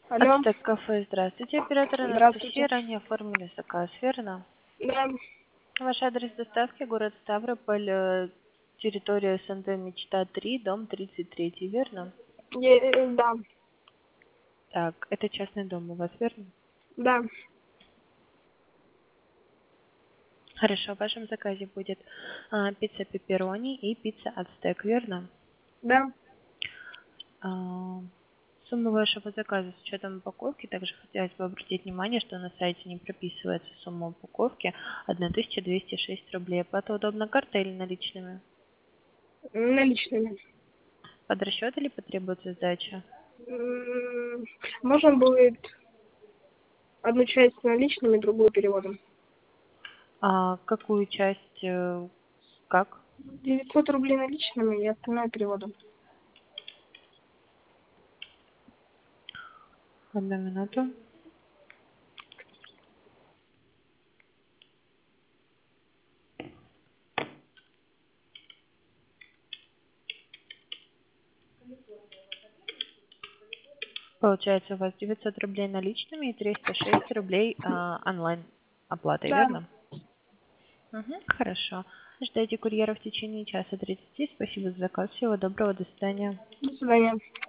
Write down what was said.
Алло, Ацтек кафе, здравствуйте. Оператор здравствуйте. Анастасия, ранее оформили заказ, верно? Да, Ваш адрес доставки город Ставрополь, территория СНТ Мечта 3, дом 33, верно? да, Так, это частный дом у вас, верно? да, Хорошо, в вашем заказе будет пицца пепперони и пицца ацтек, верно? да. А, Сумма вашего заказа с учетом упаковки, также хотелось бы обратить внимание, что на сайте не прописывается сумма упаковки 1206 рублей. Оплата удобна картой или наличными? Наличными. Под расчет или потребуется сдача? Можно будет одну часть наличными, другую переводом. А какую часть, как? 900 рублей наличными и остальное переводом. Одну минуту. Получается у вас 900 рублей наличными и 306 рублей онлайн оплатой, Да, верно? Угу, хорошо. Ждайте курьера в течение часа 30. Спасибо за заказ. Всего доброго. До свидания. до свидания.